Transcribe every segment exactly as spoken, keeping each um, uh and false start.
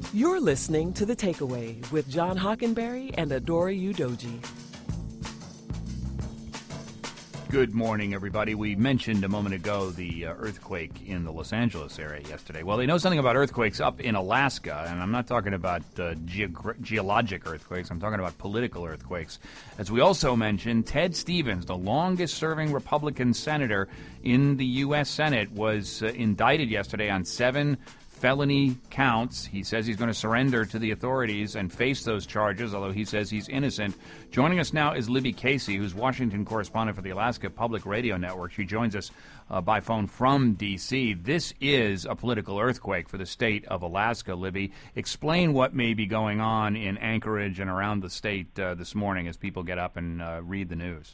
You're listening to The Takeaway with John Hockenberry and Adora Udoji. Good morning, everybody. We mentioned a moment ago the uh, earthquake in the Los Angeles area yesterday. Well, they know something about earthquakes up in Alaska, and I'm not talking about uh, geog- geologic earthquakes. I'm talking about political earthquakes. As we also mentioned, Ted Stevens, the longest-serving Republican senator in the U S Senate, was uh, indicted yesterday on seven felony counts. He says he's going to surrender to the authorities and face those charges, although he says he's innocent. Joining us now is Libby Casey, who's Washington correspondent for the Alaska Public Radio Network. She joins us uh, by phone from D C. This is a political earthquake for the state of Alaska. Libby, explain what may be going on in Anchorage and around the state uh, this morning as people get up and uh, read the news.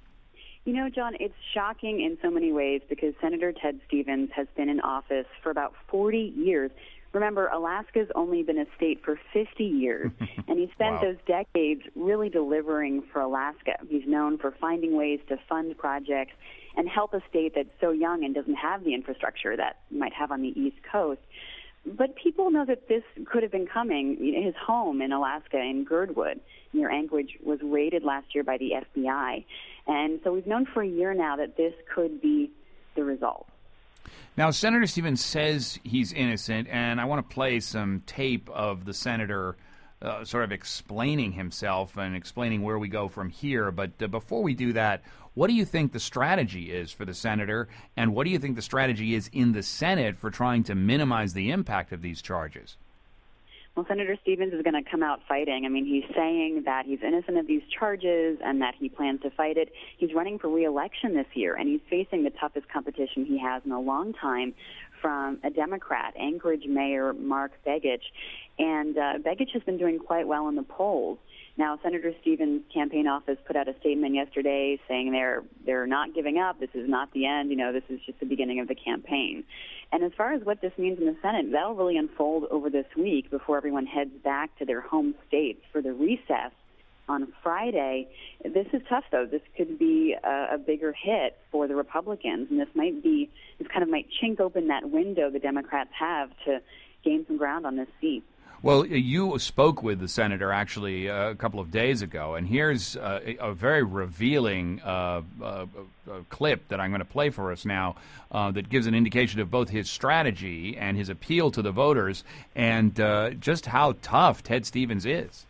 You know, John, it's shocking in so many ways because Senator Ted Stevens has been in office for about forty years. Remember, Alaska's only been a state for fifty years, and he spent Wow. those decades really delivering for Alaska. He's known for finding ways to fund projects and help a state that's so young and doesn't have the infrastructure that you might have on the East Coast. But people know that this could have been coming. His home in Alaska, in Girdwood, near Anchorage, was raided last year by the F B I. And so we've known for a year now that this could be the result. Now, Senator Stevens says he's innocent, and I want to play some tape of the senator uh, sort of explaining himself and explaining where we go from here. But uh, before we do that, what do you think the strategy is for the senator, and what do you think the strategy is in the Senate for trying to minimize the impact of these charges? Well, Senator Stevens is going to come out fighting. I mean, he's saying that he's innocent of these charges and that he plans to fight it. He's running for re-election this year, and he's facing the toughest competition he has in a long time from a Democrat, Anchorage Mayor Mark Begich. And uh, Begich has been doing quite well in the polls. Now, Senator Stevens' campaign office put out a statement yesterday saying they're they're not giving up. This is not the end. You know, this is just the beginning of the campaign. And as far as what this means in the Senate, that'll really unfold over this week before everyone heads back to their home states for the recess on Friday. This is tough, though. This could be a, a bigger hit for the Republicans, and this might be this kind of might chink open that window the Democrats have to gain some ground on this seat. Well, you spoke with the senator actually uh, a couple of days ago, and here's uh, a, a very revealing uh, uh, uh, clip that I'm going to play for us now uh, that gives an indication of both his strategy and his appeal to the voters and uh, just how tough Ted Stevens is.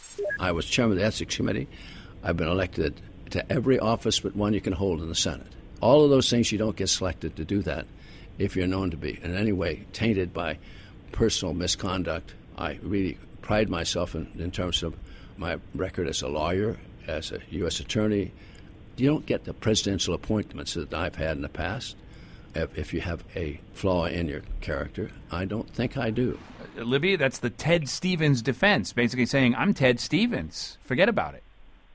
I was chairman of the Ethics Committee. I've been elected to every office but one you can hold in the Senate. All of those things, you don't get selected to do that if you're known to be in any way tainted by personal misconduct. I really pride myself in, in terms of my record as a lawyer, as a U S attorney. You don't get the presidential appointments that I've had in the past if, if you have a flaw in your character. I don't think I do. Uh, Libby, that's the Ted Stevens defense, basically saying, I'm Ted Stevens. Forget about it.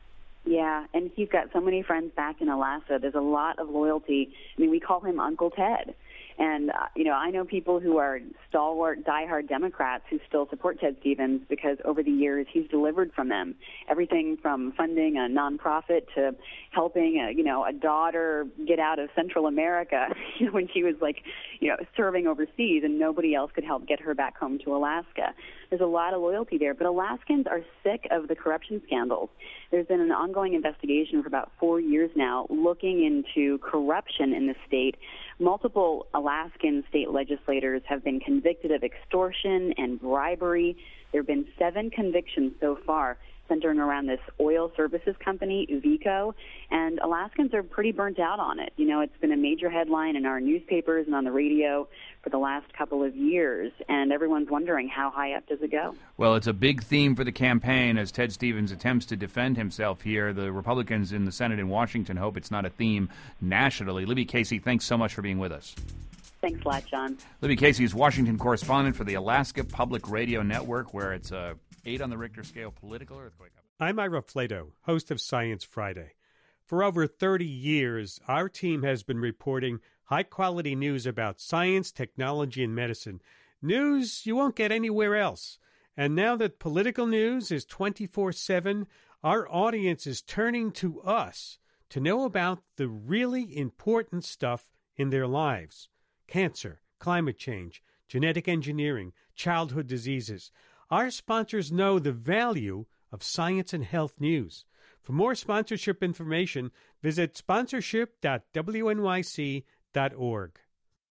Yeah, and he's got so many friends back in Alaska. There's a lot of loyalty. I mean, we call him Uncle Ted. And, uh, you know, I know people who are stalwart, diehard Democrats who still support Ted Stevens because over the years he's delivered from them. Everything from funding a nonprofit to helping, a, you know, a daughter get out of Central America you know, when she was, like, you know, serving overseas and nobody else could help get her back home to Alaska. There's a lot of loyalty there. But Alaskans are sick of the corruption scandals. There's been an ongoing investigation for about four years now looking into corruption in the state. Multiple Alaskan state legislators have been convicted of extortion and bribery. There have been seven convictions so far centering around this oil services company, Veeco, and Alaskans are pretty burnt out on it. You know, it's been a major headline in our newspapers and on the radio for the last couple of years, and everyone's wondering how high up does it go? Well, it's a big theme for the campaign as Ted Stevens attempts to defend himself here. The Republicans in the Senate in Washington hope it's not a theme nationally. Libby Casey, thanks so much for being with us. Thanks a lot, John. Libby Casey is Washington correspondent for the Alaska Public Radio Network, where it's a eight on the Richter scale political earthquake. I'm Ira Flato, host of Science Friday. For over thirty years, our team has been reporting high-quality news about science, technology, and medicine. News you won't get anywhere else. And now that political news is twenty-four seven, our audience is turning to us to know about the really important stuff in their lives. Cancer, climate change, genetic engineering, childhood diseases. Our sponsors know the value of science and health news. For more sponsorship information, visit sponsorship dot w n y c dot org.